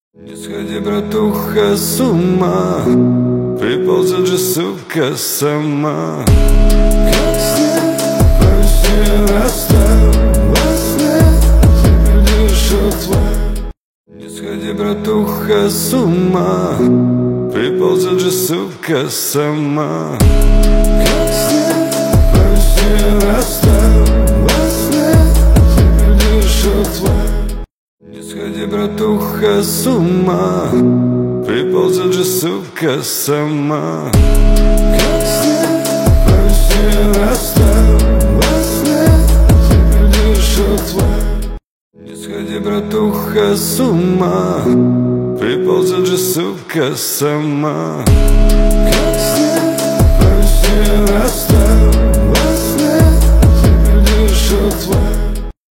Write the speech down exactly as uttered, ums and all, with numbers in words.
Не сходи, братуха, с ума, приползет же, сука, сама. Как снег, пусть рассталась, нет, дышу твой. Не сходи, братуха, с ума, приползет же, сука, сама. Как снег, пусть рассталась, нет, дышу твой. Не сходи, братуха, с ума, приползет же, сука, сама. Как снег, пусть рассталась, нет, дышу твой. Не сходи, братуха, с ума, приползет же, сука, сама. Как снег, пусть рассталась, нет, дышу твой.